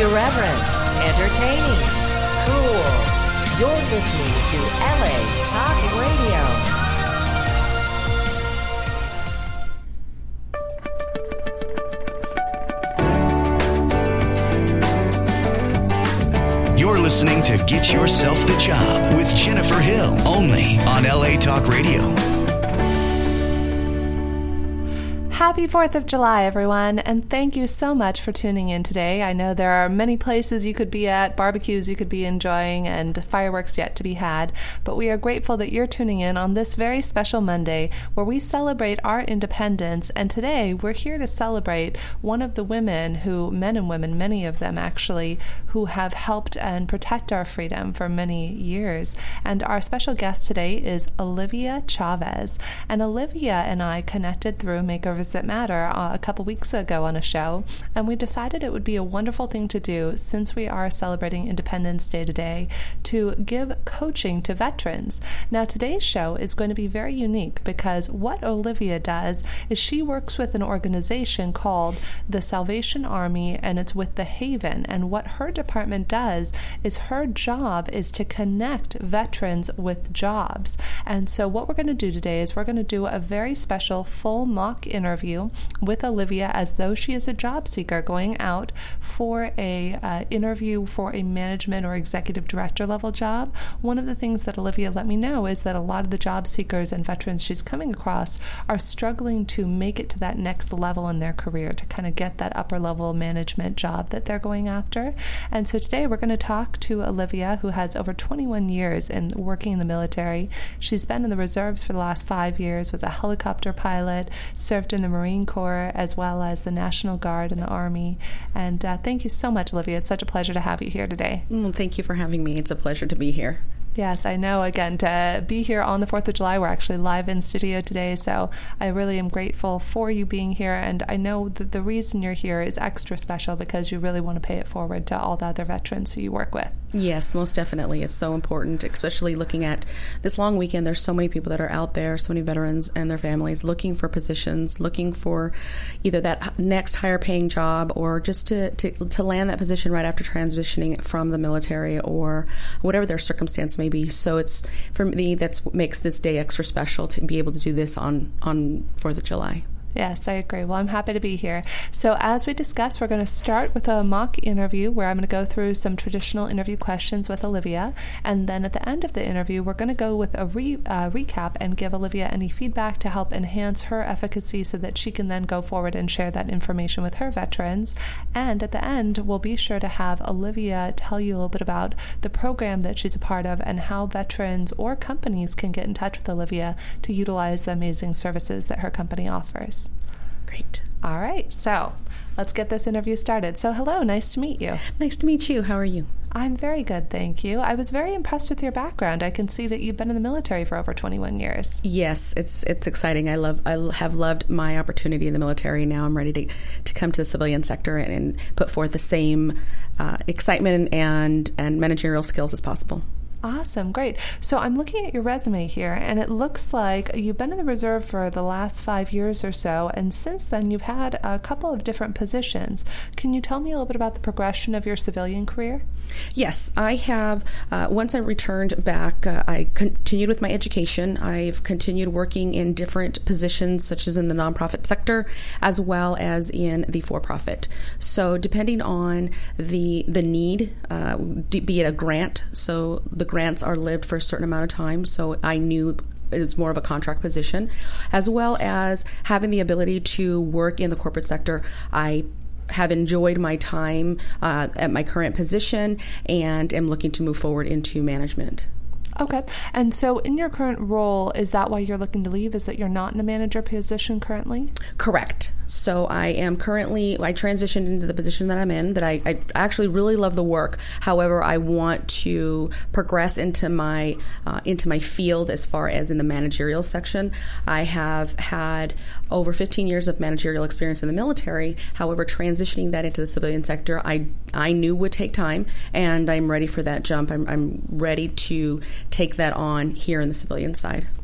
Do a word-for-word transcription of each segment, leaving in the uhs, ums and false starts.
Irreverent, entertaining, cool. You're listening to L A Talk Radio. You're listening to Get Yourself the Job with Jennifer Hill, only on L A Talk Radio. Happy fourth of July, everyone, and thank you so much for tuning in today. I know there are many places you could be at, barbecues you could be enjoying, and fireworks yet to be had, but we are grateful that you're tuning in on this very special Monday where we celebrate our independence, and today we're here to celebrate one of the women who, men and women, many of them actually, who have helped and protect our freedom for many years. And our special guest today is Olivia Chavez, and Olivia and I connected through Makeovers That Matter uh, a couple weeks ago on a show, and we decided it would be a wonderful thing to do since we are celebrating Independence Day today to give coaching to veterans. Now, today's show is going to be very unique because what Olivia does is she works with an organization called the Salvation Army, and it's with the Haven, and what her department does is her job is to connect veterans with jobs. And so what we're going to do today is we're going to do a very special full mock interview with Olivia as though she is a job seeker going out for a uh, interview for a management or executive director level job. One of the things that Olivia let me know is that a lot of the job seekers and veterans she's coming across are struggling to make it to that next level in their career, to kind of get that upper level management job that they're going after. And so today we're going to talk to Olivia, who has over twenty-one years in working in the military. She's been in the reserves for the last five years, was a helicopter pilot, served in the Marine Corps as well as the National Guard and the Army. And uh, thank you so much, Olivia. It's such a pleasure to have you here today. Mm, thank you for having me. It's a pleasure to be here. Yes, I know. Again, to be here on the fourth of July, we're actually live in studio today, so I really am grateful for you being here, and I know that the reason you're here is extra special because you really want to pay it forward to all the other veterans who you work with. Yes, most definitely. It's so important, especially looking at this long weekend. There's so many people that are out there, so many veterans and their families looking for positions, looking for either that next higher paying job or just to, to, to land that position right after transitioning from the military or whatever their circumstance may be. So it's, for me, that's what makes this day extra special to be able to do this on, on fourth of July. Yes, I agree. Well, I'm happy to be here. So as we discussed, we're going to start with a mock interview where I'm going to go through some traditional interview questions with Olivia. And then at the end of the interview, we're going to go with a re, uh, recap and give Olivia any feedback to help enhance her efficacy so that she can then go forward and share that information with her veterans. And at the end, we'll be sure to have Olivia tell you a little bit about the program that she's a part of and how veterans or companies can get in touch with Olivia to utilize the amazing services that her company offers. Great. All right, so let's get this interview started. So hello, nice to meet you. Nice to meet you. How are you? I'm very good, thank you. I was very impressed with your background. I can see that you've been in the military for over twenty-one years. Yes, it's it's exciting. I love I have loved my opportunity in the military. Now I'm ready to, to come to the civilian sector and, and put forth the same uh, excitement and, and managerial skills as possible. Awesome. Great. So I'm looking at your resume here, and it looks like you've been in the reserve for the last five years or so, and since then you've had a couple of different positions. Can you tell me a little bit about the progression of your civilian career? Yes, I have. Uh, once I returned back, uh, I continued with my education. I've continued working in different positions, such as in the nonprofit sector, as well as in the for-profit. So depending on the the need, uh, be it a grant, so the grants are lived for a certain amount of time, so I knew it's more of a contract position, as well as having the ability to work in the corporate sector. I have enjoyed my time uh, at my current position and am looking to move forward into management. Okay. And so in your current role, is that why you're looking to leave? Is that you're not in a manager position currently? Correct. So I am currently, I transitioned into the position that I'm in, that I, I actually really love the work. However, I want to progress into my uh, into my field as far as in the managerial section. I have had over fifteen years of managerial experience in the military. However, transitioning that into the civilian sector, I I knew would take time, and I'm ready for that jump. I'm, I'm ready to take that on here in the civilian side.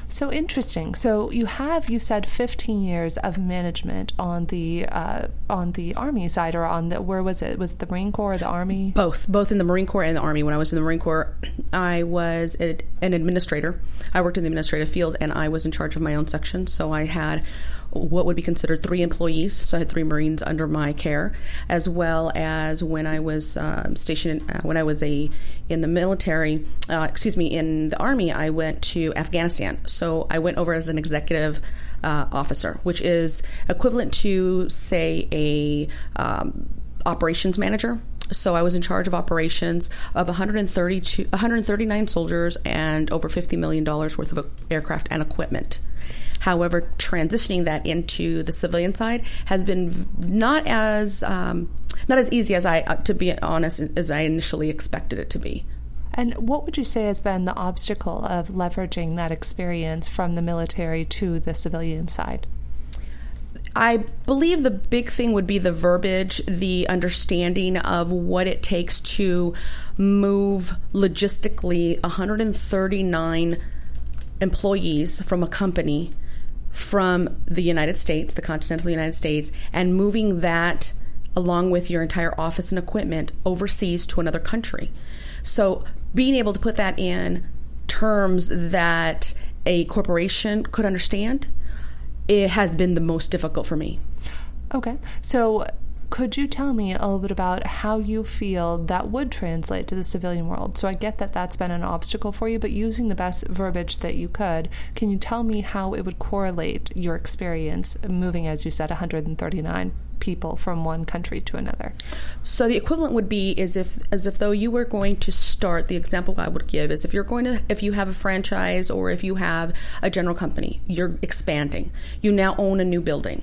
So interesting. So you have, you said, fifteen years of management on the uh, on the Army side, or on the, where was it? Was it the Marine Corps or the Army? Both, both in the Marine Corps and the Army. When I was in the Marine Corps, I was an administrator. I worked in the administrative field, and I was in charge of my own section. So I had what would be considered three employees. So I had three Marines under my care, as well as when I was um, stationed, uh, when I was a in the military, uh, excuse me, in the Army, I went to Afghanistan. So I went over as an executive uh, officer, which is equivalent to, say, a um, operations manager. So I was in charge of operations of one hundred thirty-two, one hundred thirty-nine soldiers and over fifty million dollars worth of aircraft and equipment. However, transitioning that into the civilian side has been not as um, not as easy as I, uh, to be honest, as I initially expected it to be. And what would you say has been the obstacle of leveraging that experience from the military to the civilian side? I believe the big thing would be the verbiage, the understanding of what it takes to move logistically one hundred thirty-nine employees from a company from the United States, the continental United States, and moving that along with your entire office and equipment overseas to another country. So being able to put that in terms that a corporation could understand, it has been the most difficult for me. Okay. So could you tell me a little bit about how you feel that would translate to the civilian world? So I get that that's been an obstacle for you, but using the best verbiage that you could, can you tell me how it would correlate your experience moving, as you said, one hundred thirty-nine people from one country to another? So the equivalent would be is if as if though you were going to start, the example I would give is if you're going to, if you have a franchise or if you have a general company, you're expanding, you now own a new building.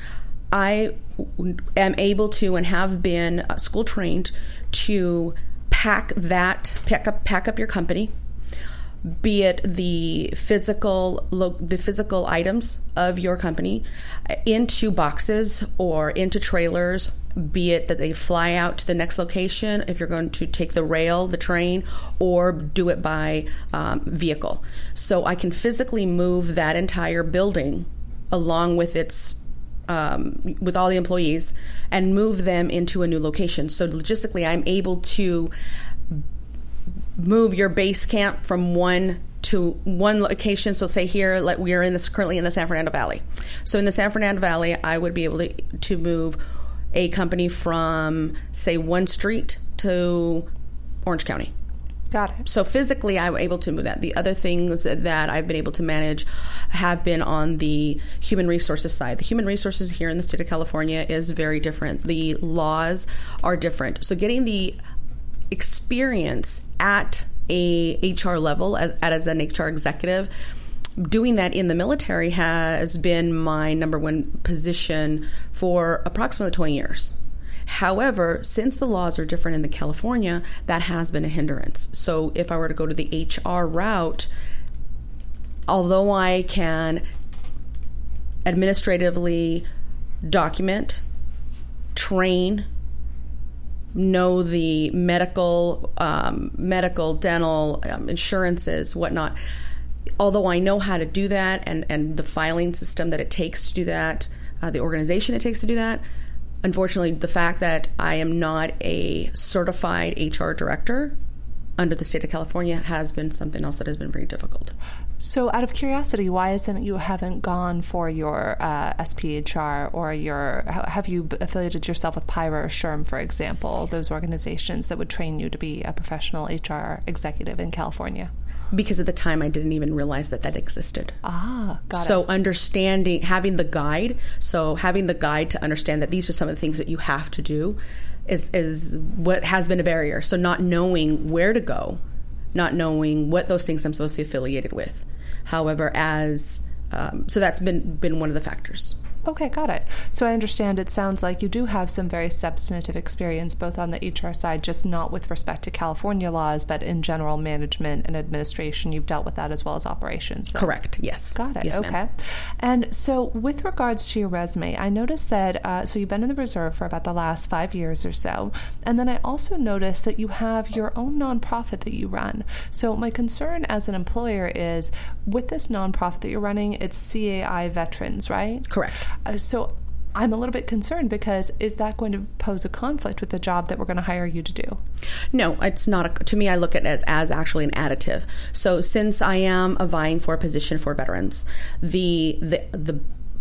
I am able to and have been school trained to pack that, pack up, pack up your company, be it the physical, the physical items of your company, into boxes or into trailers, be it that they fly out to the next location if you're going to take the rail, the train, or do it by um, vehicle. So I can physically move that entire building along with its Um, with all the employees and move them into a new location. So logistically, I'm able to move your base camp from one to one location. So say here, like we are in this currently in the San Fernando Valley. So in the San Fernando Valley, I would be able to, to move a company from, say, one street to Orange County. Got it. So physically, I'm able to move that. The other things that I've been able to manage have been on the human resources side. The human resources here in the state of California is very different. The laws are different. So getting the experience at a H R level, as, as an H R executive, doing that in the military has been my number one position for approximately twenty years. However, since the laws are different in the California, that has been a hindrance. So if I were to go to the H R route, although I can administratively document, train, know the medical, um, medical, dental, um, insurances, whatnot, although I know how to do that and, and the filing system that it takes to do that, uh, the organization it takes to do that, unfortunately, the fact that I am not a certified H R director under the state of California has been something else that has been very difficult. So out of curiosity, why isn't it you haven't gone for your uh, S P H R or your, have you affiliated yourself with P I R A or S H R M, for example, those organizations that would train you to be a professional H R executive in California? Because at the time I didn't even realize that that existed. Ah, got it. So understanding, having the guide, so having the guide to understand that these are some of the things that you have to do is, is what has been a barrier. So not knowing where to go, not knowing what those things I'm supposed to be affiliated with. However, as, um, so that's been, been one of the factors. Okay, got it. So I understand it sounds like you do have some very substantive experience, both on the H R side, just not with respect to California laws, but in general management and administration. You've dealt with that as well as operations. Then. Correct, yes. Got it, yes, okay. ma'am. And so with regards to your resume, I noticed that, uh, so you've been in the Reserve for about the last five years or so, and then I also noticed that you have your own nonprofit that you run. So my concern as an employer is, with this nonprofit that you're running, it's C A I Veterans, right? Correct. Uh, so I'm a little bit concerned because is that going to pose a conflict with the job that we're going to hire you to do? No, it's not. A, to me, I look at it as, as actually an additive. So since I am vying for a position for veterans, the the the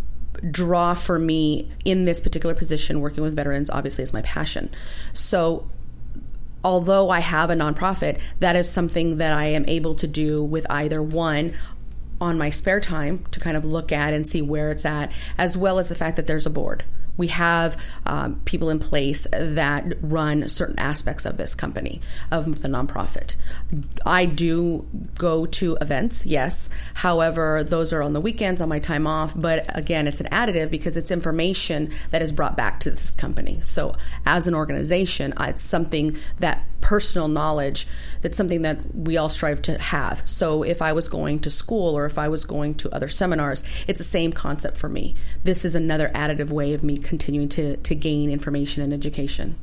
draw for me in this particular position, working with veterans, obviously is my passion. So although I have a nonprofit, that is something that I am able to do with either one, on my spare time to kind of look at and see where it's at, as well as the fact that there's a board. We have um, people in place that run certain aspects of this company, of the nonprofit. I do go to events, yes. However, those are on the weekends, on my time off. But again, it's an additive because it's information that is brought back to this company. So as an organization, it's something that personal knowledge, that's something that we all strive to have. So if I was going to school or if I was going to other seminars, it's the same concept for me. This is another additive way of me continuing to, to gain information and education.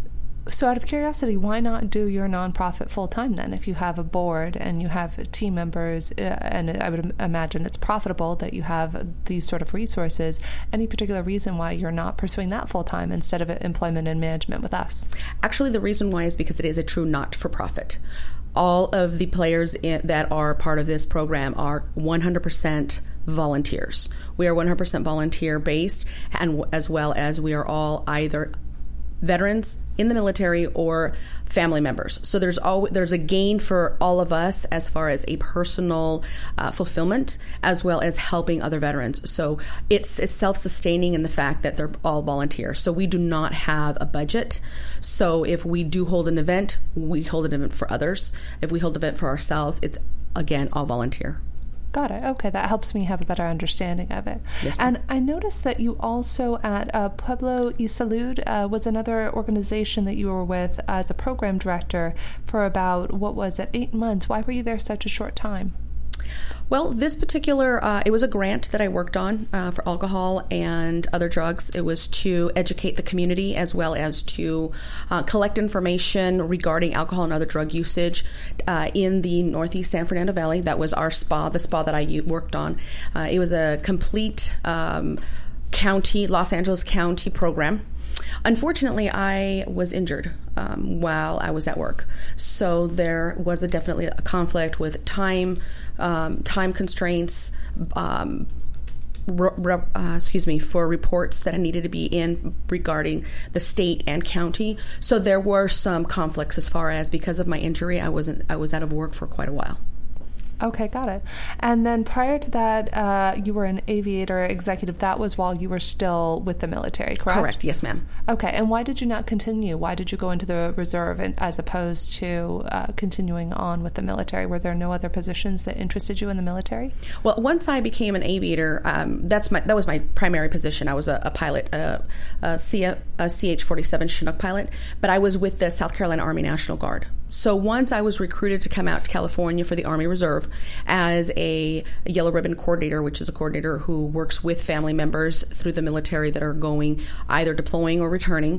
So out of curiosity, why not do your nonprofit full-time then? If you have a board and you have team members, uh, and I would imagine it's profitable that you have these sort of resources, any particular reason why you're not pursuing that full-time instead of employment and management with us? Actually, the reason why is because it is a true not-for-profit. All of the players in, that are part of this program are one hundred percent volunteers. We are one hundred percent volunteer based, and as well as we are all either veterans in the military or family members. So there's all there's a gain for all of us as far as a personal uh, fulfillment, as well as helping other veterans. So it's, it's self-sustaining in the fact that they're all volunteers. So we do not have a budget. So if we do hold an event, we hold an event for others. If we hold an event for ourselves, it's again all volunteer. Got it. Okay, that helps me have a better understanding of it. Yes, ma'am. And I noticed that you also at uh, Pueblo y Salud uh, was another organization that you were with as a program director for about, what was it, eight months. Why were you there such a short time? Well, this particular, uh, it was a grant that I worked on uh, for alcohol and other drugs. It was to educate the community as well as to uh, collect information regarding alcohol and other drug usage uh, in the Northeast San Fernando Valley. That was our spa, the spa that I worked on. Uh, it was a complete um, county, Los Angeles County program. Unfortunately, I was injured um, while I was at work. So there was a definitely a conflict with time, um, time constraints, um, re- re- uh, excuse me, for reports that I needed to be in regarding the state and county. So there were some conflicts as far as because of my injury, I wasn't, I was out of work for quite a while. Okay, got it. And then prior to that, uh, you were an aviator executive. That was while you were still with the military, correct? Correct, yes, ma'am. Okay, and why did you not continue? Why did you go into the reserve and, as opposed to uh, continuing on with the military? Were there no other positions that interested you in the military? Well, once I became an aviator, um, that's my that was my primary position. I was a, a pilot, a, a, C, a C H forty-seven Chinook pilot, but I was with the South Carolina Army National Guard. So once I was recruited to come out to California for the Army Reserve as a, a Yellow Ribbon coordinator, which is a coordinator who works with family members through the military that are going either deploying or returning,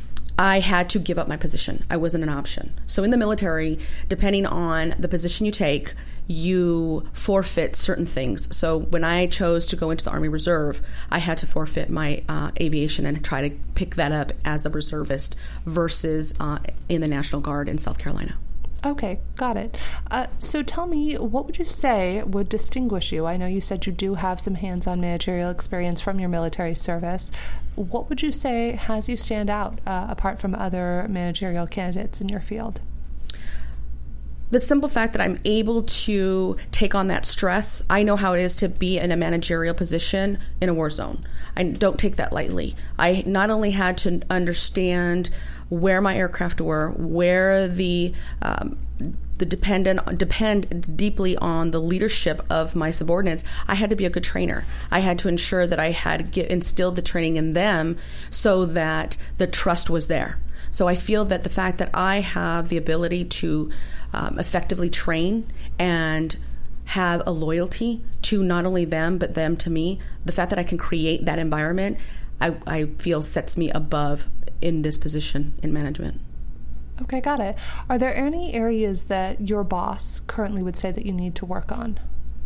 I had to give up my position. I wasn't an option. So in the military, depending on the position you take, you forfeit certain things. So when I chose to go into the Army Reserve, I had to forfeit my uh, aviation and try to pick that up as a reservist versus uh, in the National Guard in South Carolina. Okay, got it. Uh, so tell me, what would you say would distinguish you? I know you said you do have some hands-on managerial experience from your military service. What would you say has you stand out uh, apart from other managerial candidates in your field? The simple fact that I'm able to take on that stress. I know how it is to be in a managerial position in a war zone. I don't take that lightly. I not only had to understand where my aircraft were, where the um, the dependent depend deeply on the leadership of my subordinates, I had to be a good trainer. I had to ensure that I had get, instilled the training in them so that the trust was there. So I feel that the fact that I have the ability to um, effectively train and have a loyalty to not only them, but them to me, the fact that I can create that environment, I, I feel sets me above in this position in management. Okay, got it. Are there any areas that your boss currently would say that you need to work on?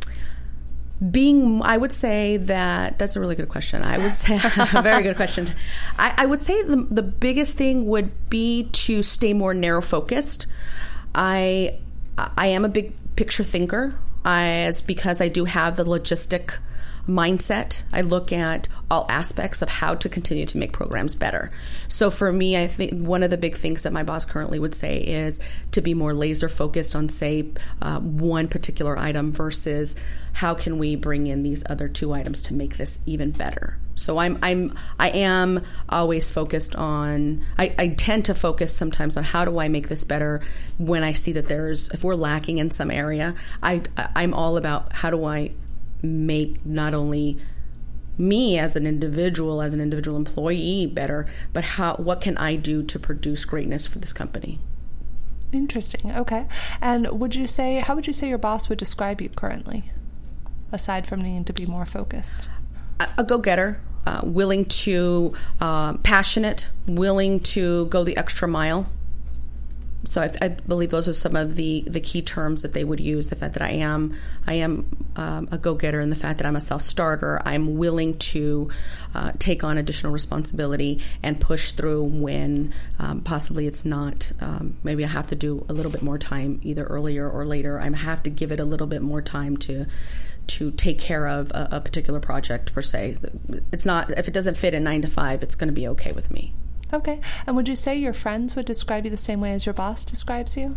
Being, I would say that, that's a really good question. I would say, a very good question. I, I would say the, the biggest thing would be to stay more narrow focused. I, I am a big picture thinker, I, as because I do have the logistic mindset. I look at all aspects of how to continue to make programs better. So for me, I think one of the big things that my boss currently would say is to be more laser focused on, say, uh, one particular item versus how can we bring in these other two items to make this even better. So I'm I'm I am always focused on. I, I tend to focus sometimes on how do I make this better when I see that there's if we're lacking in some area. I I'm all about how do I make not only me as an individual, as an individual employee better, but how what can I do to produce greatness for this company? Interesting. Okay. And would you say, how would you say your boss would describe you currently, aside from needing to be more focused? A, a go-getter, uh, willing to, uh, passionate, willing to go the extra mile. So I, I believe those are some of the, the key terms that they would use. The fact that I am I am um, a go-getter, and the fact that I'm a self-starter. I'm willing to uh, take on additional responsibility and push through when um, possibly it's not. Um, maybe I have to do a little bit more time, either earlier or later. I have to give it a little bit more time to to take care of a, a particular project per se. It's not if it doesn't fit in nine to five, it's going to be okay with me. Okay. And would you say your friends would describe you the same way as your boss describes you?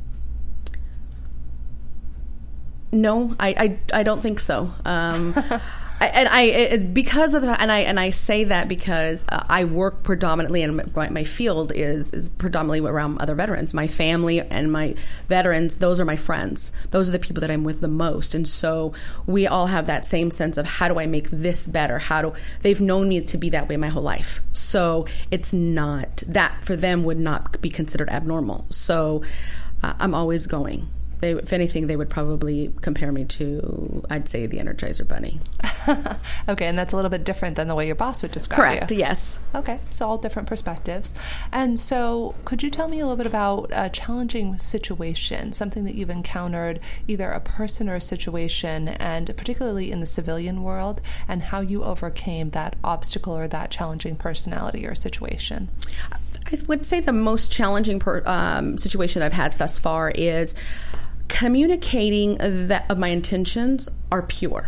No, I, I, I don't think so. Um, I, and I it, because of that, and I and I say that because uh, I work predominantly, and my, my field is is predominantly around other veterans. My family and my veterans; those are my friends. Those are the people that I'm with the most, and so we all have that same sense of how do I make this better? How do they've known me to be that way my whole life? So it's not that for them would not be considered abnormal. So uh, I'm always going. They, if anything, they would probably compare me to, I'd say, the Energizer Bunny. Okay, and that's a little bit different than the way your boss would describe Correct, you. yes. Okay, so all different perspectives. And so could you tell me a little bit about a challenging situation, something that you've encountered, either a person or a situation, and particularly in the civilian world, and how you overcame that obstacle or that challenging personality or situation? I would say the most challenging per, um, situation I've had thus far is communicating that of my intentions are pure,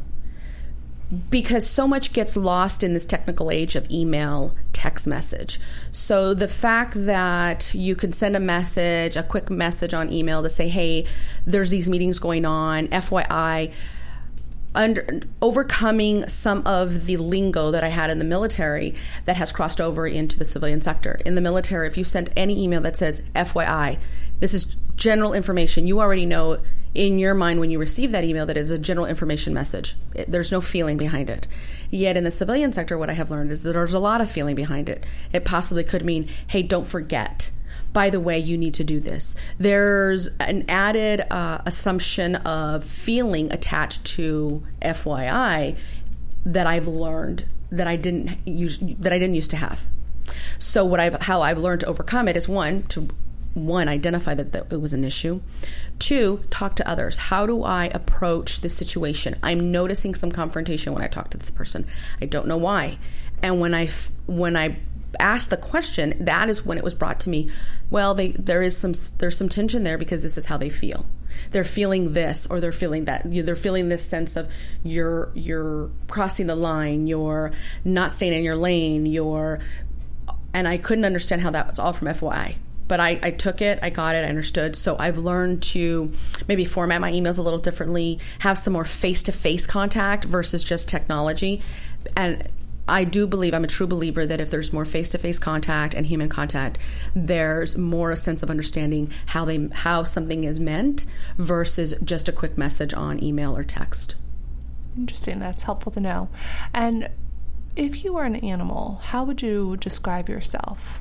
because so much gets lost in this technical age of email, text message. So the fact that you can send a message, a quick message on email to say, hey, there's these meetings going on, F Y I, Under, overcoming some of the lingo that I had in the military that has crossed over into the civilian sector. In the military, if you send any email that says F Y I, this is general information, you already know in your mind when you receive that email that it's a general information message. It, there's no feeling behind it. Yet in the civilian sector, what I have learned is that there's a lot of feeling behind it. It possibly could mean, hey, don't forget. By the way, you need to do this. There's an added uh, assumption of feeling attached to F Y I that I've learned that I didn't use, that I didn't used to have. So what I've how I've learned to overcome it is one to one identify that, that it was an issue. Two, talk to others. How do I approach this situation? I'm noticing some confrontation when I talk to this person. I don't know why, and when I when I asked the question, that is when it was brought to me, well, they, there is some there's some tension there because this is how they feel. They're feeling this or they're feeling that. They're feeling this sense of you're you're crossing the line, you're not staying in your lane, you're and I couldn't understand how that was all from F Y I. But I, I took it, I got it, I understood. So I've learned to maybe format my emails a little differently, have some more face-to-face contact versus just technology. And I do believe, I'm a true believer that if there's more face-to-face contact and human contact, there's more a sense of understanding how they how something is meant versus just a quick message on email or text. Interesting. That's helpful to know. And if you were an animal, how would you describe yourself?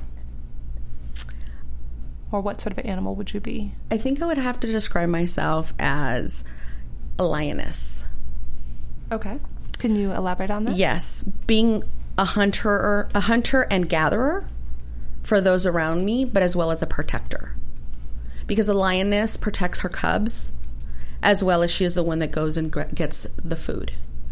Or what sort of animal would you be? I think I would have to describe myself as a lioness. Okay. Can you elaborate on that? Yes. Being a hunter, a hunter and gatherer for those around me, but as well as a protector. Because a lioness protects her cubs, as well as she is the one that goes and gets the food.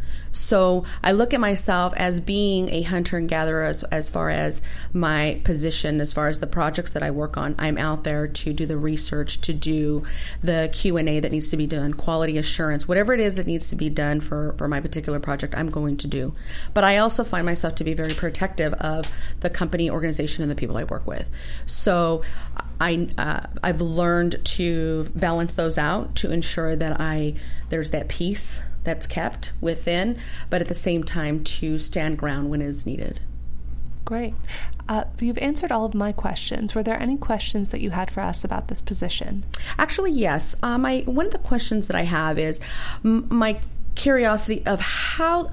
So I look at myself as being a hunter and gatherer as, as far as my position, as far as the projects that I work on. I'm out there to do the research, to do the Q and A that needs to be done, quality assurance, whatever it is that needs to be done for, for my particular project, I'm going to do. But I also find myself to be very protective of the company, organization, and the people I work with. So I, uh, I've learned to balance those out to ensure that I there's that peace that's kept within, but at the same time to stand ground when it is needed. Great. Uh, you've answered all of my questions. Were there any questions that you had for us about this position? Actually, yes. Uh, my one of the questions that I have is m- my curiosity of how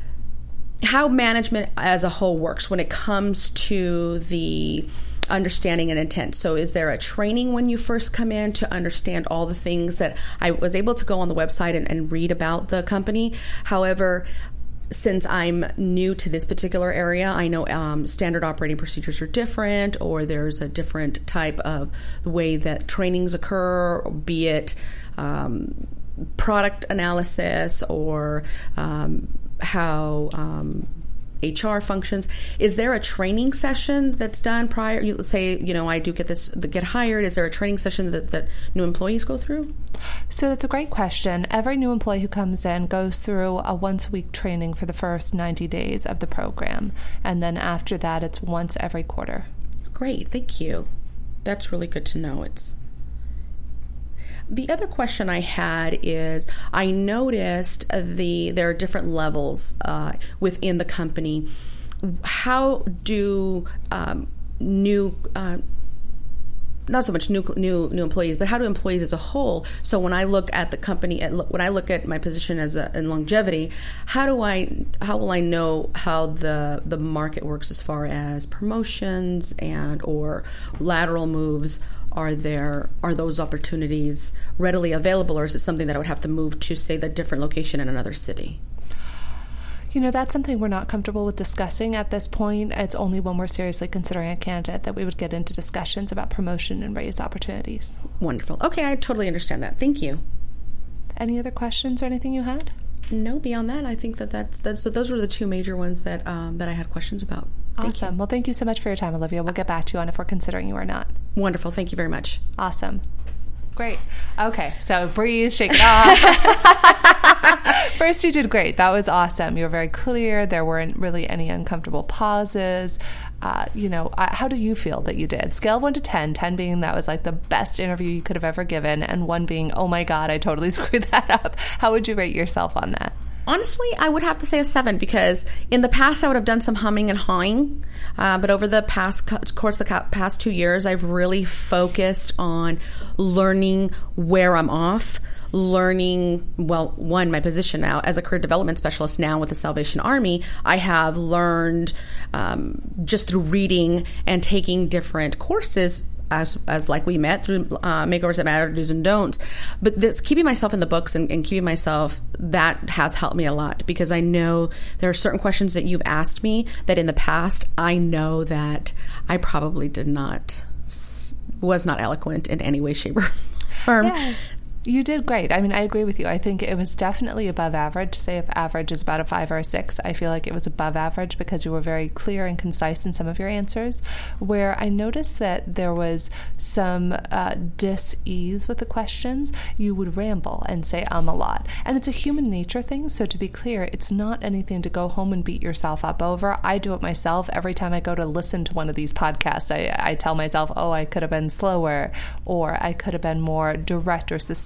how management as a whole works when it comes to the understanding and intent. So is there a training when you first come in to understand all the things that I was able to go on the website and, and read about the company? However, since I'm new to this particular area, I know um, standard operating procedures are different, or there's a different type of the way that trainings occur, be it um, product analysis or um, how um, H R functions. Is there a training session that's done prior? You say, you know, I do get this, get hired. Is there a training session that, that new employees go through? So that's a great question. Every new employee who comes in goes through a once a week training for the first ninety days of the program. And then after that, it's once every quarter. Great. Thank you. That's really good to know. It's The other question I had is I noticed the there are different levels uh, within the company. How do um, new, uh, not so much new new new employees, but how do employees as a whole? So when I look at the company, at, when I look at my position as a, in longevity, how do I how will I know how the the market works as far as promotions and or lateral moves? Are there are those opportunities readily available, or is it something that I would have to move to, say, the different location in another city? You know, that's something we're not comfortable with discussing at this point. It's only when we're seriously considering a candidate that we would get into discussions about promotion and raise opportunities. Wonderful. Okay, I totally understand that. Thank you. Any other questions or anything you had? No, beyond that, I think that that's, that's so those were the two major ones that um, that I had questions about. Thank Awesome. you. Well, thank you so much for your time, Olivia. We'll get back to you on if we're considering you or not. Wonderful. Thank you very much. Awesome. Great. Okay, so breathe, shake it off. First, you did great. That was awesome. You were very clear. There weren't really any uncomfortable pauses. Uh, you know, uh, how do you feel that you did? Scale of one to ten, ten being that was like the best interview you could have ever given, and one being, oh my God, I totally screwed that up. How would you rate yourself on that? Honestly, I would have to say a seven, because in the past I would have done some humming and hawing, uh, but over the past course of the past two years, I've really focused on learning where I'm off, learning, well, one, my position now as a career development specialist now with the Salvation Army. I have learned um, just through reading and taking different courses, As, as like we met through uh, Makeovers That Matter, Do's and Don'ts. But this keeping myself in the books and, and keeping myself, that has helped me a lot, because I know there are certain questions that you've asked me that in the past I know that I probably did not, was not eloquent in any way, shape, or form. Yeah. You did great. I mean, I agree with you. I think it was definitely above average. Say if average is about a five or a six, I feel like it was above average because you were very clear and concise in some of your answers. Where I noticed that there was some uh, dis-ease with the questions, you would ramble and say um a lot. And it's a human nature thing. So to be clear, it's not anything to go home and beat yourself up over. I do it myself. Every time I go to listen to one of these podcasts, I, I tell myself, oh, I could have been slower, or I could have been more direct or succinct,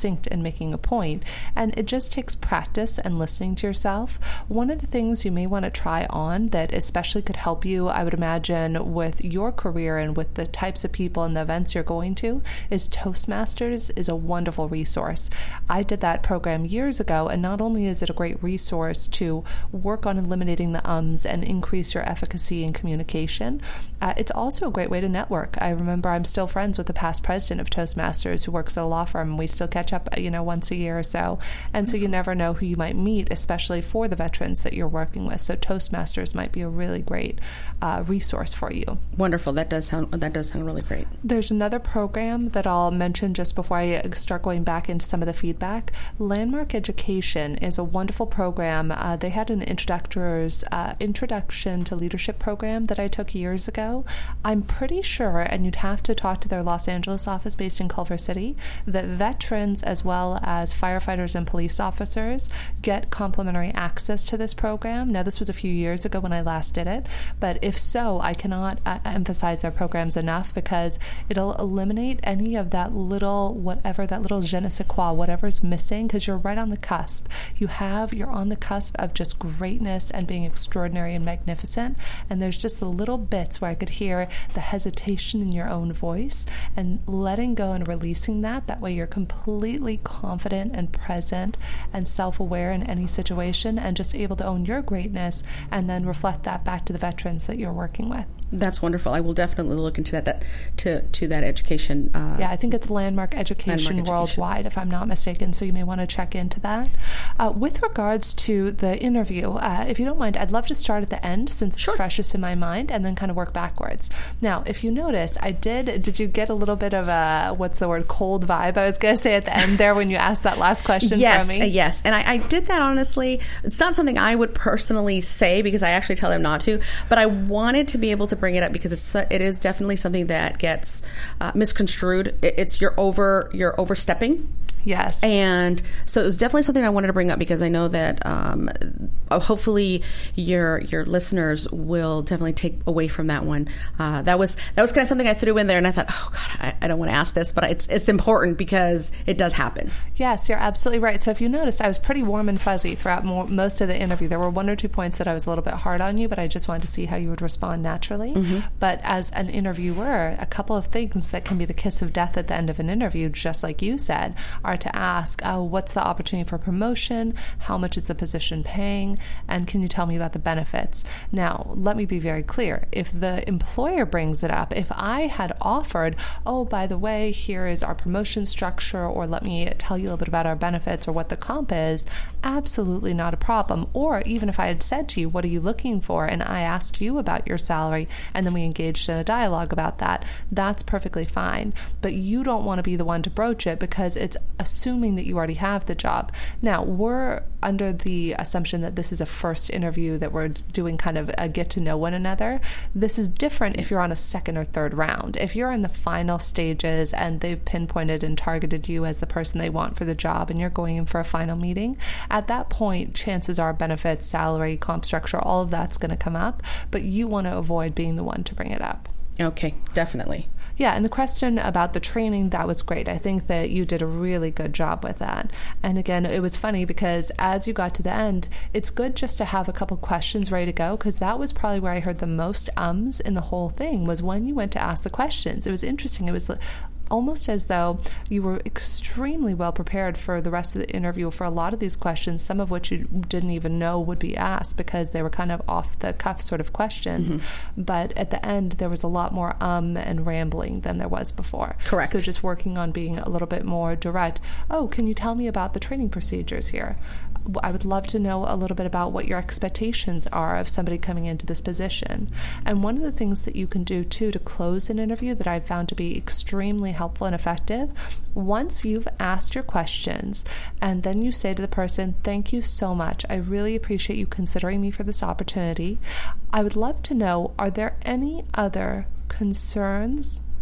succinct in making a point. And it just takes practice and listening to yourself. One of the things you may want to try on that especially could help you, I would imagine, with your career and with the types of people and the events you're going to, is Toastmasters is a wonderful resource. I did that program years ago, and not only is it a great resource to work on eliminating the ums and increase your efficacy in communication, uh, it's also a great way to network. I remember I'm still friends with the past president of Toastmasters who works at a law firm. We still catch up, you know, once a year or so. And so you never know who you might meet, especially for the veterans that you're working with. So Toastmasters might be a really great uh, resource for you. Wonderful. That does sound that does sound really great. There's another program that I'll mention just before I start going back into some of the feedback. Landmark Education is a wonderful program. Uh, they had an introductor's uh, introduction to leadership program that I took years ago. I'm pretty sure, and you'd have to talk to their Los Angeles office based in Culver City, that veterans as well as firefighters and police officers get complimentary access to this program. Now, this was a few years ago when I last did it, but if so, I cannot uh, emphasize their programs enough, because it'll eliminate any of that little, whatever, that little je ne sais quoi, whatever's missing, because you're right on the cusp. You have, you're on the cusp of just greatness and being extraordinary and magnificent, and there's just the little bits where I could hear the hesitation in your own voice, and letting go and releasing that. That way you're completely confident and present and self-aware in any situation, and just able to own your greatness and then reflect that back to the veterans that you're working with. That's wonderful. I will definitely look into that, that to to that education. Uh, yeah, I think it's Landmark Education Landmark Worldwide, Education. if I'm not mistaken, so you may want to check into that. Uh, with regards to the interview, uh, if you don't mind, I'd love to start at the end, since Sure. it's freshest in my mind, and then kind of work backwards. Now, if you notice, I did, did you get a little bit of a, what's the word, cold vibe, I was going to say at the end there when you asked that last question yes, from me? uh, yes. And I, I did that, honestly. It's not something I would personally say, because I actually tell them not to, but I wanted to be able to bring it up because it's it is definitely something that gets uh, misconstrued. It, it's you're over you're overstepping. Yes. And so it was definitely something I wanted to bring up, because I know that um, hopefully your your listeners will definitely take away from that one. Uh, that was that was kind of something I threw in there, and I thought, oh God, I, I don't want to ask this, but it's it's important because it does happen. Yes, you're absolutely right. So if you noticed, I was pretty warm and fuzzy throughout more, most of the interview. There were one or two points that I was a little bit hard on you, but I just wanted to see how you would respond naturally. Mm-hmm. But as an interviewer, a couple of things that can be the kiss of death at the end of an interview, just like you said, are to ask, oh, what's the opportunity for promotion? How much is the position paying? And can you tell me about the benefits? Now, let me be very clear. If the employer brings it up, if I had offered, oh, by the way, here is our promotion structure, or let me tell you a little bit about our benefits or what the comp is, absolutely not a problem. Or even if I had said to you, what are you looking for? And I asked you about your salary, and then we engaged in a dialogue about that, that's perfectly fine. But you don't want to be the one to broach it, because it's assuming that you already have the job. Now, we're under the assumption that this is a first interview, that we're doing kind of a get to know one another. This is different if you're on a second or third round. If you're in the final stages and they've pinpointed and targeted you as the person they want for the job, and you're going in for a final meeting, at that point, chances are benefits, salary, comp structure, all of that's going to come up, but you want to avoid being the one to bring it up. Okay, definitely. Yeah, and the question about the training, that was great. I think that you did a really good job with that. And again, it was funny because as you got to the end, it's good just to have a couple questions ready to go, because that was probably where I heard the most ums in the whole thing, was when you went to ask the questions. It was interesting. It was almost as though you were extremely well prepared for the rest of the interview for a lot of these questions, some of which you didn't even know would be asked because they were kind of off the cuff sort of questions. Mm-hmm. But at the end, there was a lot more um and rambling than there was before. Correct. So just working on being a little bit more direct. Oh, can you tell me about the training procedures here? I would love to know a little bit about what your expectations are of somebody coming into this position. And one of the things that you can do, too, to close an interview that I've found to be extremely helpful and effective, once you've asked your questions, and then you say to the person, thank you so much. I really appreciate you considering me for this opportunity. I would love to know, are there any other concerns,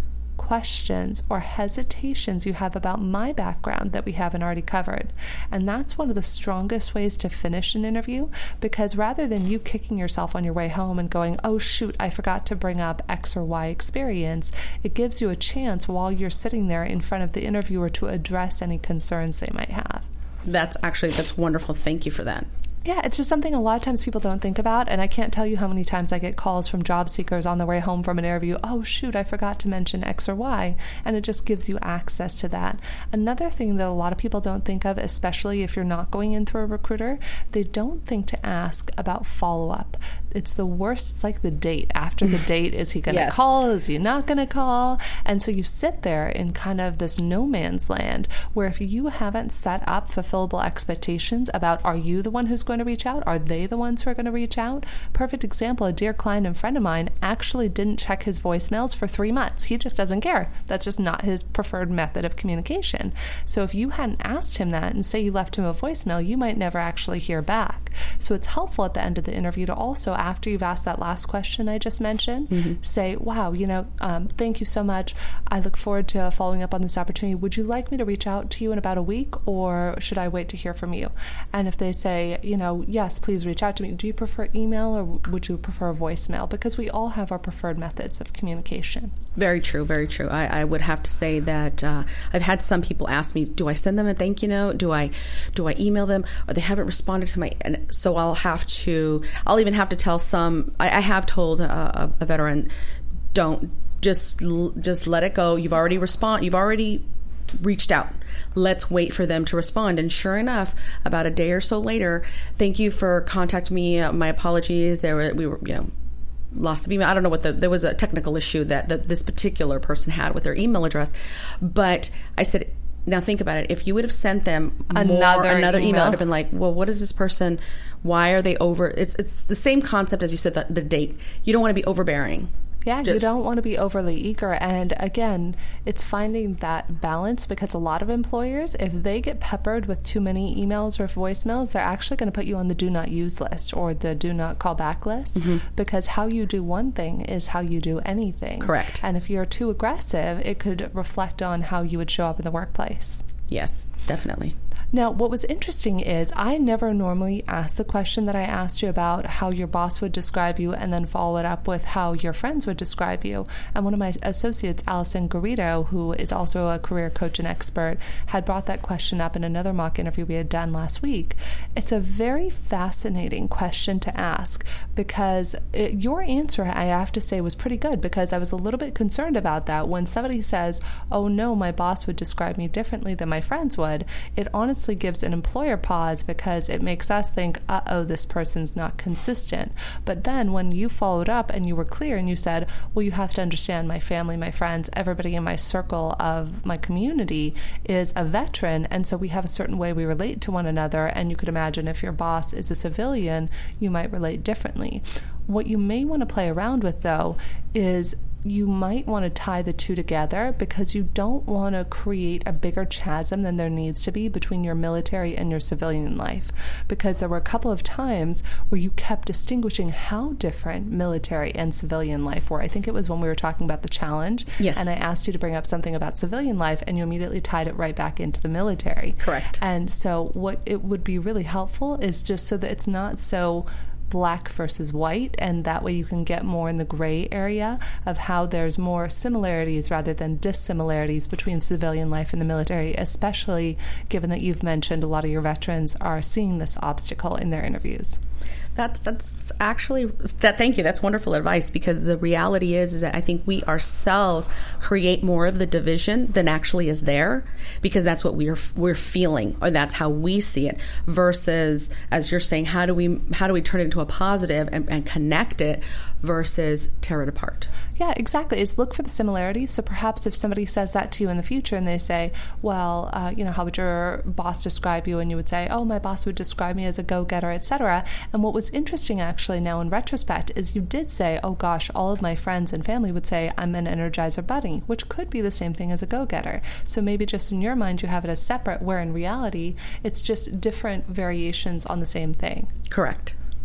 questions or hesitations you have about my background that we haven't already covered? And that's one of the strongest ways to finish an interview, because rather than you kicking yourself on your way home and going, oh shoot, I forgot to bring up X or Y experience, it gives you a chance while you're sitting there in front of the interviewer to address any concerns they might have. That's actually, that's wonderful. Thank you for that. Yeah, it's just something a lot of times people don't think about, and I can't tell you how many times I get calls from job seekers on their way home from an interview, oh shoot, I forgot to mention X or Y, and it just gives you access to that. Another thing that a lot of people don't think of, especially if you're not going in through a recruiter, they don't think to ask about follow-up. It's the worst. It's like the date. After the date, is he going to yes. call? Is he not going to call? And so you sit there in kind of this no man's land where if you haven't set up fulfillable expectations about, are you the one who's going to reach out? Are they the ones who are going to reach out? Perfect example, a dear client and friend of mine actually didn't check his voicemails for three months. He just doesn't care. That's just not his preferred method of communication. So if you hadn't asked him that and say you left him a voicemail, you might never actually hear back. So it's helpful at the end of the interview to also, after you've asked that last question I just mentioned, mm-hmm. say, wow, you know, um, thank you so much. I look forward to following up on this opportunity. Would you like me to reach out to you in about a week, or should I wait to hear from you? And if they say, you know, yes, please reach out to me. Do you prefer email or would you prefer voicemail? Because we all have our preferred methods of communication. Very true, very true. I, I would have to say that uh, I've had some people ask me, do I send them a thank you note? Do I do I email them? Or they haven't responded to my, and so I'll have to, I'll even have to tell some, I, I have told a, a veteran, don't, just just let it go. You've already respond, you've already reached out. Let's wait for them to respond. And sure enough, about a day or so later, thank you for contacting me. Uh, my apologies. There were, we were, you know, lost the email. I don't know what the, there was a technical issue that the, this particular person had with their email address. But I said, now think about it. If you would have sent them another, more, another email, email, it would have been like, well, what is this person? Why are they over? It's it's the same concept as you said, the, the date. You don't want to be overbearing. Yeah, Just. you don't want to be overly eager. And again, it's finding that balance, because a lot of employers, if they get peppered with too many emails or voicemails, they're actually going to put you on the do not use list or the do not call back list, mm-hmm. because how you do one thing is how you do anything. Correct. And if you're too aggressive, it could reflect on how you would show up in the workplace. Yes, definitely. Now, what was interesting is I never normally ask the question that I asked you about how your boss would describe you and then follow it up with how your friends would describe you. And one of my associates, Allison Garrido, who is also a career coach and expert, had brought that question up in another mock interview we had done last week. It's a very fascinating question to ask, because it, your answer, I have to say, was pretty good, because I was a little bit concerned about that. When somebody says, oh no, my boss would describe me differently than my friends would, it honestly gives an employer pause, because it makes us think, uh-oh, this person's not consistent. But then when you followed up and you were clear and you said, well, you have to understand my family, my friends, everybody in my circle of my community is a veteran, and so we have a certain way we relate to one another, and you could imagine if your boss is a civilian, you might relate differently. What you may want to play around with, though, is you might want to tie the two together, because you don't want to create a bigger chasm than there needs to be between your military and your civilian life. Because there were a couple of times where you kept distinguishing how different military and civilian life were. I think it was when we were talking about the challenge. Yes. And I asked you to bring up something about civilian life, and you immediately tied it right back into the military. Correct. And so what it would be really helpful is just so that it's not so black versus white, and that way you can get more in the gray area of how there's more similarities rather than dissimilarities between civilian life and the military, especially given that you've mentioned a lot of your veterans are seeing this obstacle in their interviews. That's that's actually that. Thank you. That's wonderful advice, because the reality is is that I think we ourselves create more of the division than actually is there, because that's what we're we're feeling, or that's how we see it. Versus, as you're saying, how do we how do we turn it into a positive and, and connect it versus tear it apart? Yeah, exactly. Is look for the similarities. So perhaps if somebody says that to you in the future and they say, well, uh, you know, how would your boss describe you? And you would say, oh, my boss would describe me as a go-getter, et cetera. And what was interesting actually now in retrospect is you did say, oh gosh, all of my friends and family would say I'm an Energizer bunny, which could be the same thing as a go-getter. So maybe just in your mind you have it as separate, where in reality it's just different variations on the same thing. Correct.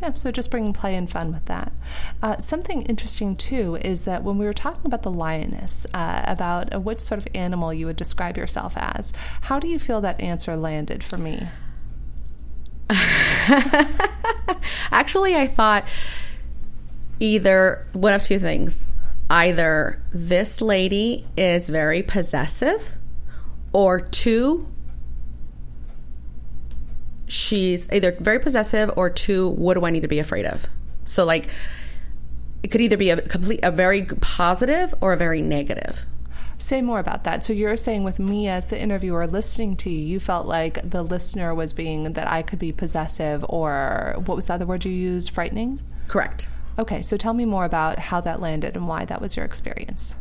Yeah, so just bringing play and fun with that. Uh, something interesting, too, is that when we were talking about the lioness, uh, about uh, what sort of animal you would describe yourself as, how do you feel that answer landed for me? Actually, I thought either one of two things. Either this lady is very possessive, or two, she's either very possessive, or two, what do I need to be afraid of? So, like, it could either be a complete, a very positive or a very negative. Say more about that. So you're saying with me as the interviewer listening to you, you felt like the listener was being, that I could be possessive, or what was the other word you used, frightening? Correct. Okay, so tell me more about how that landed and why that was your experience.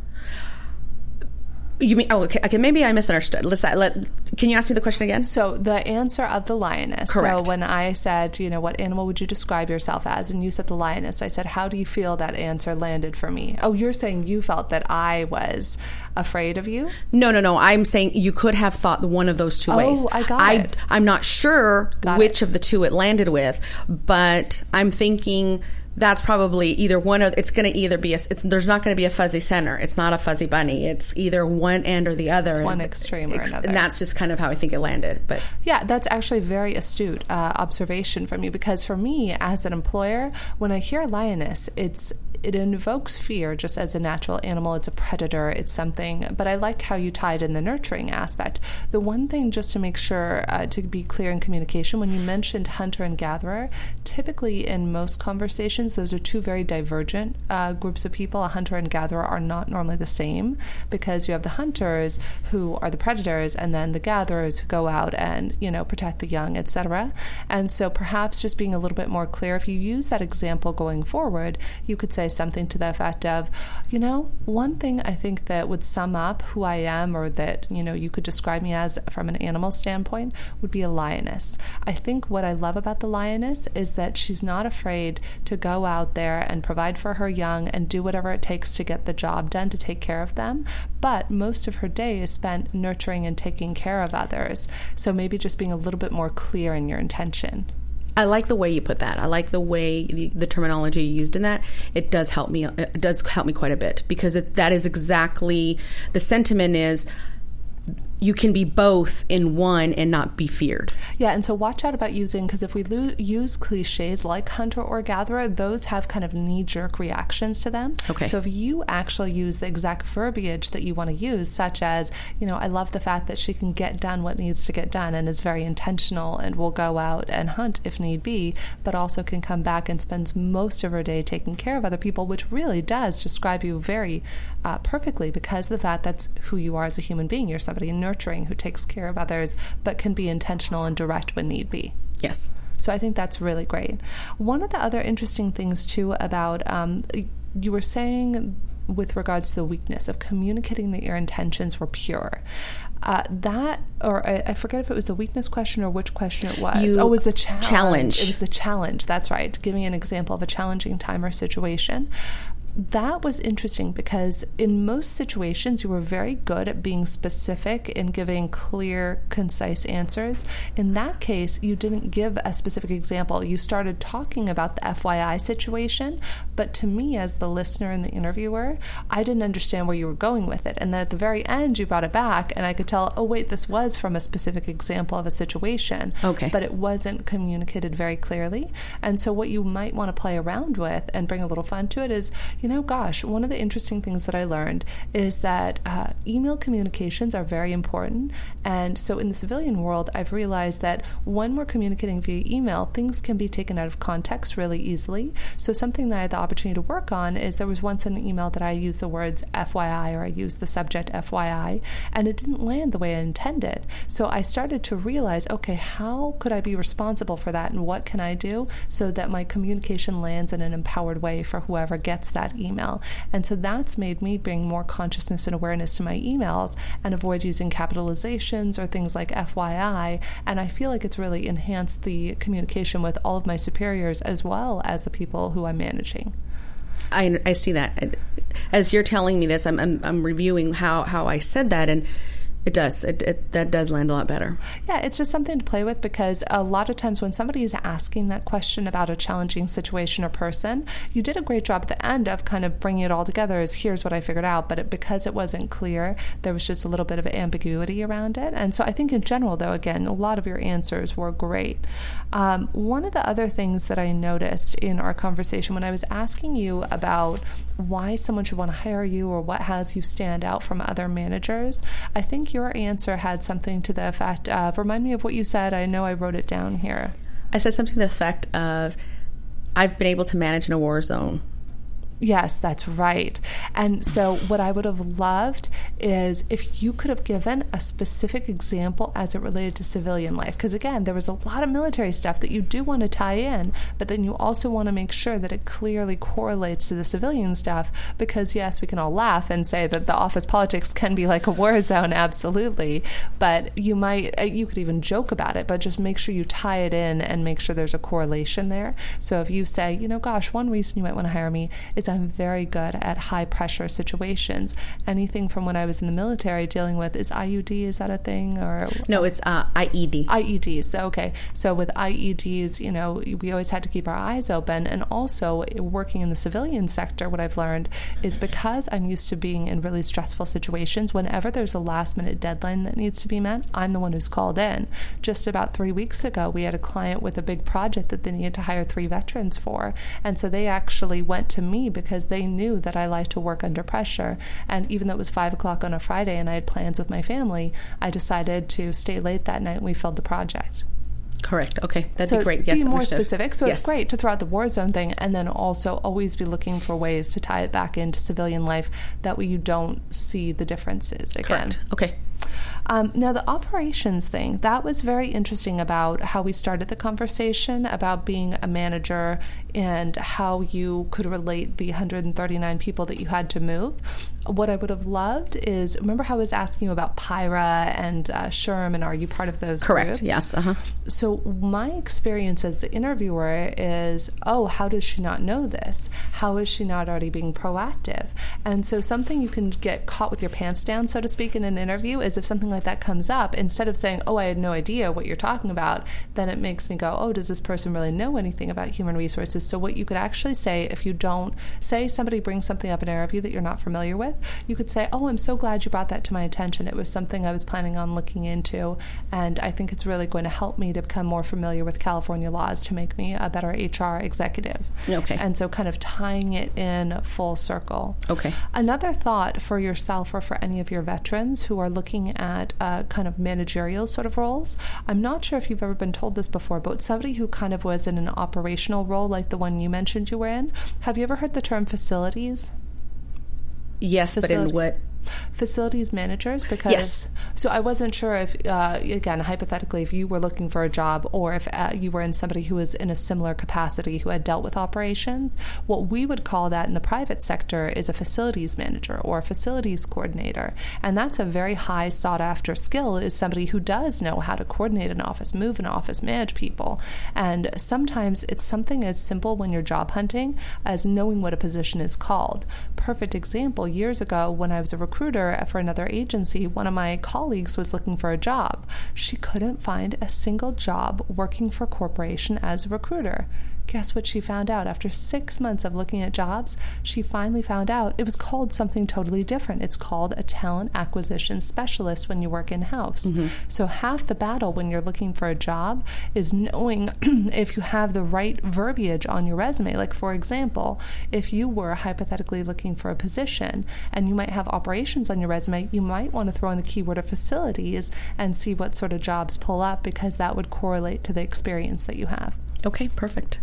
You mean, oh, okay, okay, maybe I misunderstood. Let's, let, can you ask me the question again? So the answer of the lioness. Correct. So when I said, you know, what animal would you describe yourself as? And you said the lioness. I said, how do you feel that answer landed for me? Oh, you're saying you felt that I was afraid of you? No, no, no. I'm saying you could have thought one of those two oh, ways. Oh, I got I, it. I'm not sure got which it. of the two it landed with, but I'm thinking that's probably either one, or it's going to either be a, it's, there's not going to be a fuzzy center. It's not a fuzzy bunny. It's either one end or the other. It's one and, extreme or ex, another. And that's just kind of how I think it landed. But yeah, that's actually a very astute uh, observation from you, because for me as an employer, when I hear lioness, it's it invokes fear just as a natural animal. It's a predator. It's something. But I like how you tied in the nurturing aspect. The one thing, just to make sure, uh, to be clear in communication, when you mentioned hunter and gatherer, typically in most conversations, those are two very divergent uh, groups of people. A hunter and gatherer are not normally the same, because you have the hunters who are the predators, and then the gatherers who go out and, you know, protect the young, et cetera. And so perhaps just being a little bit more clear, if you use that example going forward, you could say something to the effect of, you know, one thing I think that would sum up who I am, or that, you know, you could describe me as from an animal standpoint, would be a lioness. I think what I love about the lioness is that she's not afraid to go out there and provide for her young and do whatever it takes to get the job done, to take care of them. But most of her day is spent nurturing and taking care of others. So maybe just being a little bit more clear in your intention. I like the way you put that. I like the way the, the terminology you used in that. It does help me. It does help me quite a bit, because it, that is exactly the sentiment is. You can be both in one and not be feared. Yeah, and so watch out about using, because if we lo- use cliches like hunter or gatherer, those have kind of knee-jerk reactions to them. Okay. So if you actually use the exact verbiage that you want to use, such as, you know, I love the fact that she can get done what needs to get done and is very intentional and will go out and hunt if need be, but also can come back and spends most of her day taking care of other people, which really does describe you very uh, perfectly, because of the fact that's who you are as a human being. You're somebody nurturing who takes care of others, but can be intentional and direct when need be. Yes. So I think that's really great. One of the other interesting things, too, about um, you were saying with regards to the weakness of communicating that your intentions were pure. Uh, that, or I, I forget if it was the weakness question or which question it was. You oh, it was the challenge. challenge. It was the challenge. That's right. Give me an example of a challenging time or situation. That was interesting, because in most situations you were very good at being specific and giving clear, concise answers. In that case, you didn't give a specific example. You started talking about the F Y I situation, but to me as the listener and the interviewer, I didn't understand where you were going with it. And then at the very end, you brought it back, and I could tell, oh, wait, this was from a specific example of a situation. Okay. But it wasn't communicated very clearly. And so what you might want to play around with and bring a little fun to it is, you know, gosh, one of the interesting things that I learned is that uh, email communications are very important. And so in the civilian world, I've realized that when we're communicating via email, things can be taken out of context really easily. So something that I had the opportunity to work on is there was once an email that I used the words F Y I, or I used the subject F Y I, and it didn't land the way I intended. So I started to realize, okay, how could I be responsible for that, and what can I do so that my communication lands in an empowered way for whoever gets that email? And so that's made me bring more consciousness and awareness to my emails and avoid using capitalizations or things like F Y I. And I feel like it's really enhanced the communication with all of my superiors as well as the people who I'm managing. I, I see that. As you're telling me this, I'm, I'm, I'm reviewing how, how I said that. And It does. It, it that does land a lot better. Yeah, it's just something to play with, because a lot of times when somebody is asking that question about a challenging situation or person, you did a great job at the end of kind of bringing it all together as here's what I figured out, but it, because it wasn't clear, there was just a little bit of ambiguity around it. And so I think in general, though, again, a lot of your answers were great. Um, one of the other things that I noticed in our conversation when I was asking you about why someone should want to hire you or what has you stand out from other managers, I think your answer had something to the effect of, remind me of what you said. I know I wrote it down here. I said something to the effect of, I've been able to manage in a war zone. Yes, that's right. And so what I would have loved is if you could have given a specific example as it related to civilian life. Because again, there was a lot of military stuff that you do want to tie in, but then you also want to make sure that it clearly correlates to the civilian stuff. Because yes, we can all laugh and say that the office politics can be like a war zone, absolutely. But you might, you could even joke about it, but just make sure you tie it in and make sure there's a correlation there. So if you say, you know, gosh, one reason you might want to hire me is I'm very good at high pressure situations. Anything from when I was in the military dealing with, is I U D, is that a thing? Or no, it's uh, I E D. I E Ds. So, okay. So with I E Ds, you know, we always had to keep our eyes open. And also working in the civilian sector, what I've learned is because I'm used to being in really stressful situations, whenever there's a last minute deadline that needs to be met, I'm the one who's called in. Just about three weeks ago, we had a client with a big project that they needed to hire three veterans for. And so they actually went to me because they knew that I like to work under pressure. And even though it was five o'clock on a Friday and I had plans with my family, I decided to stay late that night and we filled the project. Correct. Okay. That'd so be great. Yes, be more understood. specific. So yes. It's great to throw out the war zone thing and then also always be looking for ways to tie it back into civilian life. That way you don't see the differences again. Correct. Okay. Um, now, the operations thing, that was very interesting about how we started the conversation about being a manager and how you could relate the one hundred thirty-nine people that you had to move. What I would have loved is, remember how I was asking you about Pyra and uh, Sherm, and are you part of those Correct. groups? Yes. Uh-huh. So my experience as the interviewer is, oh, how does she not know this? How is she not already being proactive? And so something you can get caught with your pants down, so to speak, in an interview is if something like that comes up, instead of saying, oh, I had no idea what you're talking about, then it makes me go, oh, does this person really know anything about human resources? So what you could actually say, if you don't, say somebody brings something up in an interview that you're not familiar with, you could say, oh, I'm so glad you brought that to my attention. It was something I was planning on looking into, and I think it's really going to help me to become more familiar with California laws to make me a better H R executive. Okay. And so kind of tying it in full circle. Okay. Another thought for yourself or for any of your veterans who are looking at uh, kind of managerial sort of roles, I'm not sure if you've ever been told this before, but somebody who kind of was in an operational role like the one you mentioned you were in, have you ever heard the term facilities? Yes, Facility. But in what? Facilities managers, because yes. So I wasn't sure if uh, again hypothetically if you were looking for a job or if uh, you were in somebody who was in a similar capacity who had dealt with operations. What we would call that in the private sector is a facilities manager or a facilities coordinator, and that's a very high sought after skill, is somebody who does know how to coordinate an office, move an office, manage people. And sometimes it's something as simple when you're job hunting as knowing what a position is called. Perfect example, years ago when I was a recruiter for another agency, one of my colleagues was looking for a job. She couldn't find a single job working for a corporation as a recruiter. Guess what she found out? After six months of looking at jobs, she finally found out it was called something totally different. It's called a talent acquisition specialist when you work in-house. Mm-hmm. So half the battle when you're looking for a job is knowing if you have the right verbiage on your resume. Like, for example, if you were hypothetically looking for a position and you might have operations on your resume, you might want to throw in the keyword of facilities and see what sort of jobs pull up, because that would correlate to the experience that you have. Okay, perfect.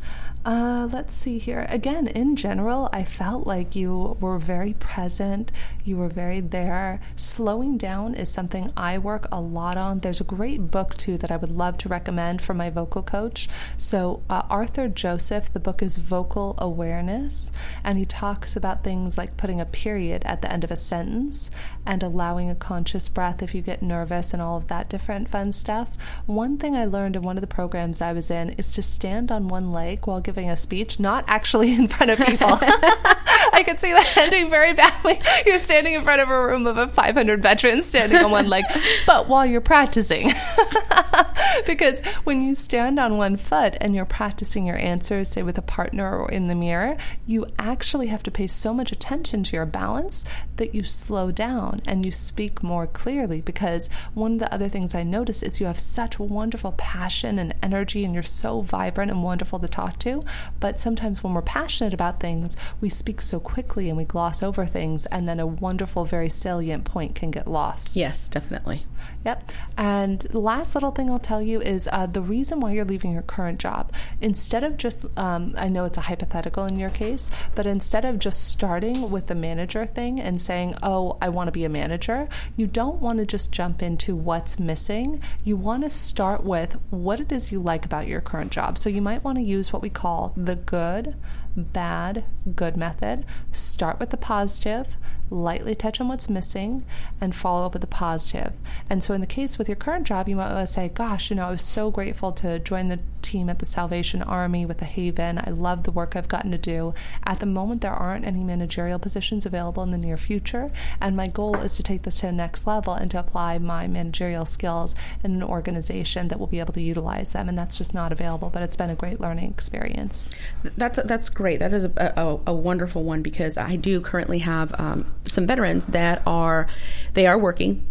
Uh, let's see here. Again, in general, I felt like you were very present. You were very there. Slowing down is something I work a lot on. There's a great book, too, that I would love to recommend for my vocal coach. So uh, Arthur Joseph, the book is Vocal Awareness, and he talks about things like putting a period at the end of a sentence and allowing a conscious breath if you get nervous and all of that different fun stuff. One thing I learned in one of the programs I was in is to stand on one leg while giving a speech, not actually in front of people. I I could see that ending very badly. You're standing in front of a room of a five hundred veterans standing on one leg, but while you're practicing. Because when you stand on one foot and you're practicing your answers, say with a partner or in the mirror, you actually have to pay so much attention to your balance that you slow down and you speak more clearly. Because one of the other things I notice is you have such wonderful passion and energy, and you're so vibrant and wonderful to talk to. But sometimes when we're passionate about things, we speak so quickly and we gloss over things, and then a wonderful, very salient point can get lost. Yes, definitely. Yep. And the last little thing I'll tell you is uh, the reason why you're leaving your current job. Instead of just, um, I know it's a hypothetical in your case, but instead of just starting with the manager thing and saying, oh, I want to be a manager, you don't want to just jump into what's missing. You want to start with what it is you like about your current job. So you might want to use what we call the good, bad, good method. Start with the positive, lightly touch on what's missing, and follow up with the positive. And so in the case with your current job, you might want to say, gosh, you know, I was so grateful to join the team at the Salvation Army with the Haven. I love the work I've gotten to do. At the moment, there aren't any managerial positions available in the near future, and my goal is to take this to the next level and to apply my managerial skills in an organization that will be able to utilize them, and that's just not available, but it's been a great learning experience. That's that's great. That is a, a, a wonderful one, because I do currently have um, some veterans that are, they are working,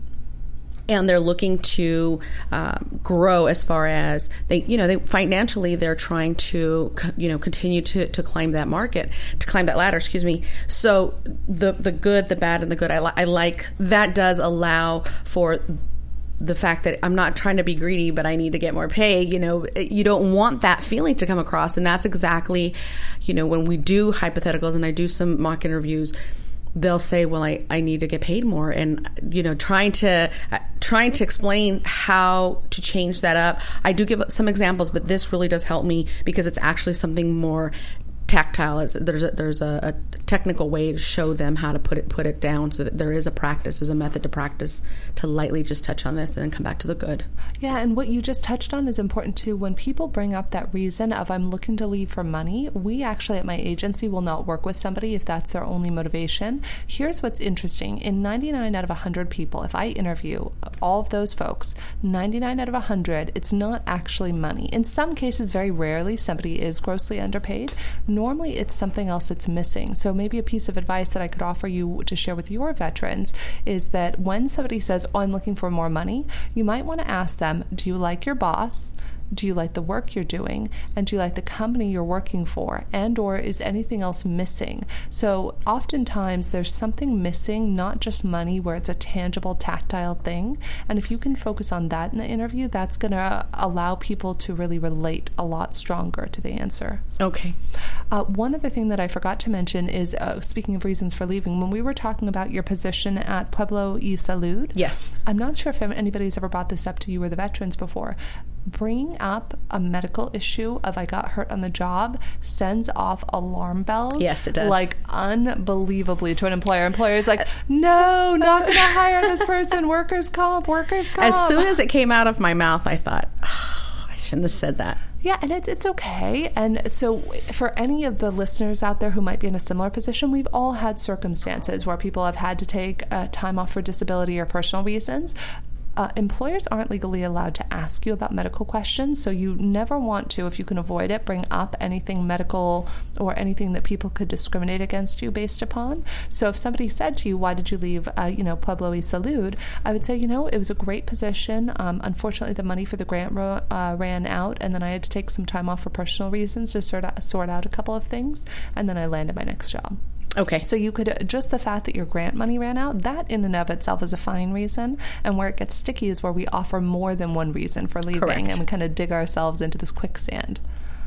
and they're looking to uh, grow as far as they, you know, they financially they're trying to, you know, continue to, to climb that market, to climb that ladder. Excuse me. So the the good, the bad, and the good, I, li- I like that does allow for the fact that I'm not trying to be greedy, but I need to get more pay. You know, you don't want that feeling to come across, and that's exactly, you know, when we do hypotheticals and I do some mock interviews, they'll say, well, I, I need to get paid more. And, you know, trying to uh, trying to explain how to change that up. I do give some examples, but this really does help me because it's actually something more tactile. Is there's a, there's a, a technical way to show them how to put it put it down, so that there is a practice, there's a method to practice to lightly just touch on this and then come back to the good. Yeah, and what you just touched on is important too. When people bring up that reason of I'm looking to leave for money, we actually at my agency will not work with somebody if that's their only motivation. Here's what's interesting. In ninety-nine out of one hundred people, if I interview all of those folks, ninety-nine out of one hundred, it's not actually money. In some cases, very rarely, somebody is grossly underpaid. Normally, it's something else that's missing. So maybe a piece of advice that I could offer you to share with your veterans is that when somebody says, oh, I'm looking for more money, you might want to ask them, do you like your boss? Do you like the work you're doing? And do you like the company you're working for? And or is anything else missing? So oftentimes there's something missing, not just money, where it's a tangible, tactile thing. And if you can focus on that in the interview, that's going to allow people to really relate a lot stronger to the answer. Okay. Uh, one other thing that I forgot to mention is, uh, speaking of reasons for leaving, when we were talking about your position at Pueblo y Salud, yes, I'm not sure if anybody's ever brought this up to you or the veterans before. Bringing up a medical issue of I got hurt on the job sends off alarm bells. Yes, it does. Like unbelievably to an employer. Employer is like, no, not going to hire this person. Workers' comp, workers' comp. As soon as it came out of my mouth, I thought, oh, I shouldn't have said that. Yeah, and it's it's okay. And so for any of the listeners out there who might be in a similar position, we've all had circumstances where people have had to take uh, time off for disability or personal reasons. Uh, employers aren't legally allowed to ask you about medical questions, so you never want to, if you can avoid it, bring up anything medical or anything that people could discriminate against you based upon. So if somebody said to you, why did you leave, uh, you know, Pueblo y Salud, I would say, you know, it was a great position. Um, unfortunately, the money for the grant ro- uh, ran out, and then I had to take some time off for personal reasons to sort out, sort out a couple of things, and then I landed my next job. Okay. So you could, just the fact that your grant money ran out, that in and of itself is a fine reason. And where it gets sticky is where we offer more than one reason for leaving. Correct. And we kind of dig ourselves into this quicksand.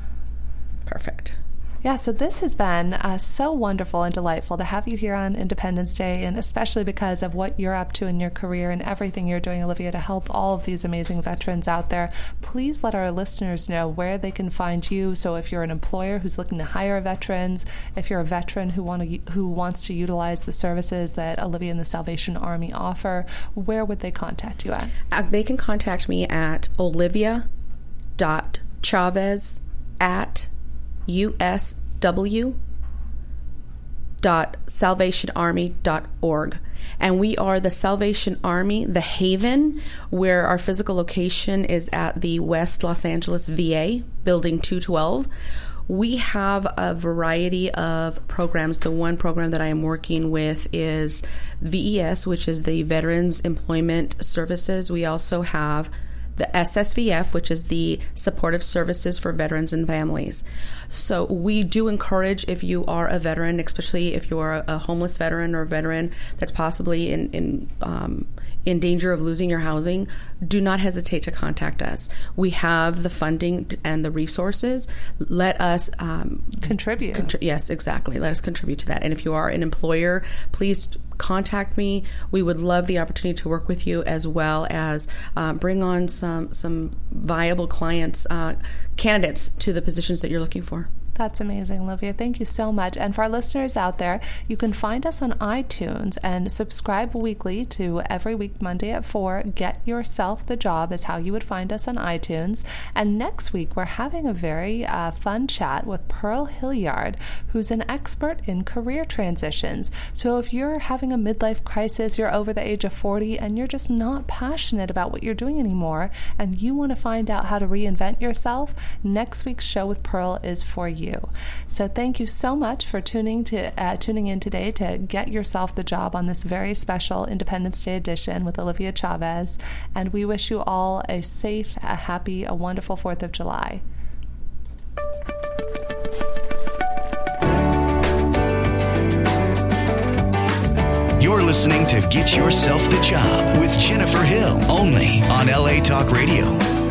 Perfect. Yeah, so this has been uh, so wonderful and delightful to have you here on Independence Day, and especially because of what you're up to in your career and everything you're doing, Olivia, to help all of these amazing veterans out there. Please let our listeners know where they can find you. So if you're an employer who's looking to hire veterans, if you're a veteran who want to who wants to utilize the services that Olivia and the Salvation Army offer, where would they contact you at? Uh, they can contact me at olivia dot chavez at U S W dot salvation army dot org. And we are the Salvation Army, the Haven, where our physical location is at the West Los Angeles V A, Building two twelve. We have a variety of programs. The one program that I am working with is V E S, which is the Veterans Employment Services. We also have the S S V F, which is the Supportive Services for Veterans and Families. So we do encourage, if you are a veteran, especially if you are a homeless veteran or a veteran that's possibly in in um, in danger of losing your housing, do not hesitate to contact us. We have the funding and the resources. Let us um, contribute. Contri- yes, exactly. Let us contribute to that. And if you are an employer, please contact me. We would love the opportunity to work with you, as well as uh, bring on some some viable clients, uh, candidates to the positions that you're looking for. That's amazing, Olivia. Thank you so much. And for our listeners out there, you can find us on iTunes and subscribe weekly to Every Week Monday at four. Get Yourself the Job is how you would find us on iTunes. And next week, we're having a very uh, fun chat with Pearl Hilliard, who's an expert in career transitions. So if you're having a midlife crisis, you're over the age of forty, and you're just not passionate about what you're doing anymore, and you want to find out how to reinvent yourself, next week's show with Pearl is for you. You. So thank you so much for tuning to uh, tuning in today to Get Yourself the Job on this very special Independence Day edition with Olivia Chavez. And we wish you all a safe, a happy, a wonderful fourth of July. You're listening to Get Yourself the Job with Jennifer Hill, only on L A Talk Radio.